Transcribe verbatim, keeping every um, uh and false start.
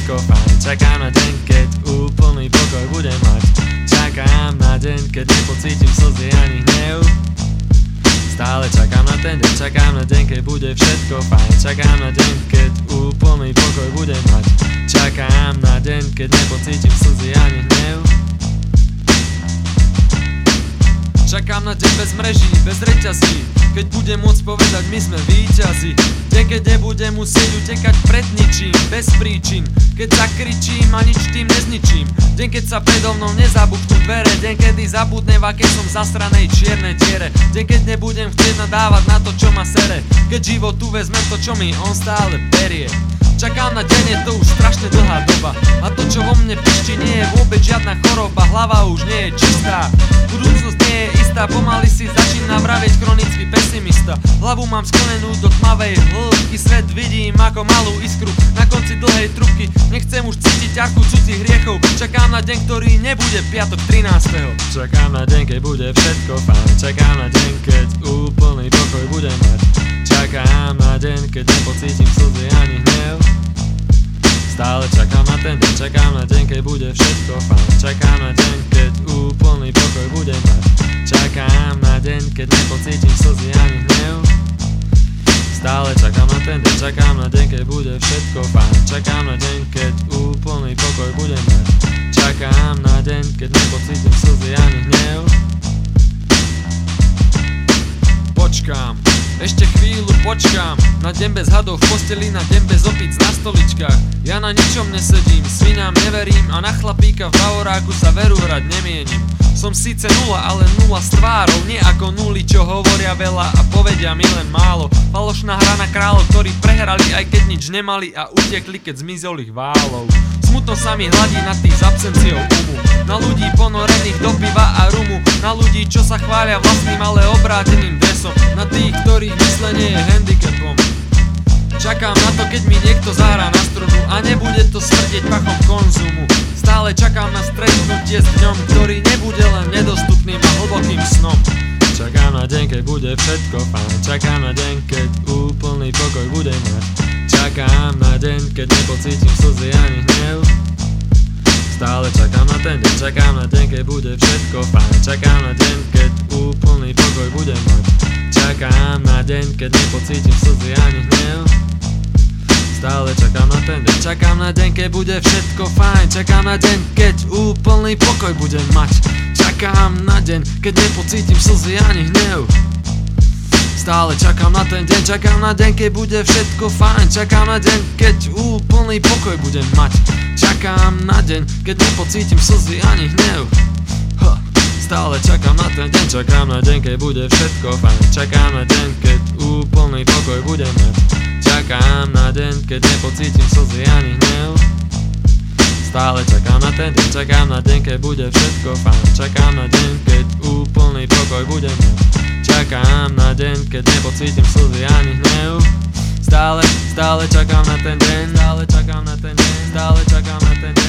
všetko fajn. Čakám na deň, keď úplný pokoj budem mať. Čakám na deň, keď nepocítim slzy ani hnev. Stále čakám na ten deň, čakám na deň, keď bude všetko fajn. Čakám na deň, keď úplný pokoj budem mať. Čakám na deň, keď nepocítim slzy ani hnev. Čakám na deň bez mreží, bez reťazí, keď budem môcť povedať my sme víťazi. Deň, keď nebudem musieť utekať pred ničím, bez príčin, keď zakričím a nič tým nezničím. Deň, keď sa predo mnou nezabuknú dvere, deň, kedy zabudnem, aké som zasranej čiernej diere. Deň, keď nebudem chcieť nadávať na to, čo ma sere, keď životu vezmem to, čo mi on stále berie. Čakám na deň, je to už strašne dlhá doba a to, čo vo mne pišti, nie je vôbec žiadna choroba. Hlava už nie je čistá, budúcnosť nie je istá, pomaly si začína vravieť chronický pesimista. Hlavu mám sklenenú do tmavej hĺbky, svet vidím ako malú iskru na konci dlhej trubky. Nechcem už cítiť ťarchu cudzích hriechov, čakám na deň, ktorý nebude piatok trinásteho Čakám na deň, keď bude všetko fajn. Čakám na deň, keď úplný pokoj budem mať. Čakám na deň, keď nepocítim slzy ani hnev. Stále čakám na ten deň, čakám na deň, keď bude všetko fajn. Čakám na deň, keď úplný pokoj budem mať. Čakám na deň, keď nepocítim slzy ani hnev. Stále čakám na ten deň, čakám na deň, keď bude všetko fajn. Čakám na deň, keď úplný pokoj budem mať. Čakám na deň, keď nepocítim slzy ani hnev. Počkám, ešte chvíľu počkám na deň bez hadov v posteli, na deň bez opíc na stoličkách. Ja na ničom nesedím, svinám neverím a na chlapíka v bavoráku sa veru hrať nemienim. Som síce nula, ale nula s tvárou, nie ako nuly, čo hovoria veľa a povedia mi len málo. Falošná hra na kráľov, ktorí prehrali aj keď nič nemali a utekli, keď zmizol ich válov. Smutno sa mi hladí na tých s absenciou umu, na ľudí ponorených do piva a rumu, na ľudí, čo sa chvália vlastným, ale obráteným dresom, na tých, ktorých myslenie je handicapom. Čakám na to, keď mi niekto zahrá na strunu a nebude to smrdieť pachom konzumu. Stále čakám na stretnutie s dňom, ktorý nebude len nedostupným a hlbokým snom. Čakám na deň, keď bude všetko fajn. Čakám na deň, keď úplný pokoj budem mať. Čakám na deň, keď nepocítim slzy ani hnev. Stále čakám na ten deň, čakám na deň, keď bude všetko fajn. Čakám na deň, keď úplný pokoj budem mať. Čakám na deň, keď nepocítim slzy ani hnev. Stále čakám na ten deň, čakám na deň, keď bude všetko fajn. Čakám na deň, keď úplný pokoj budem mať. Čakám na deň, keď nepocítim slzy ani hnev. Stále čakám na ten deň, čakám na deň, keď bude všetko fajn. Čakám na deň, keď úplný pokoj budem mať. Čakám na deň, keď nepocítim slzy ani hnev. Ha. Stále čakám na ten deň, čakám na deň, keď bude všetko fajn. Čakám na deň, keď úplný pokoj budem mať. Čakám na deň, keď nepocítim slzy ani hnev. Stále čakám na ten deň, čakám na deň, keď bude všetko fajn. Čakám na deň, keď úplný pokoj budem mať. Čakám na deň, keď nepocítim slzy ani hnev. Stále, stále čakám na ten deň, stále čakám na ten deň, stále čakám na ten deň.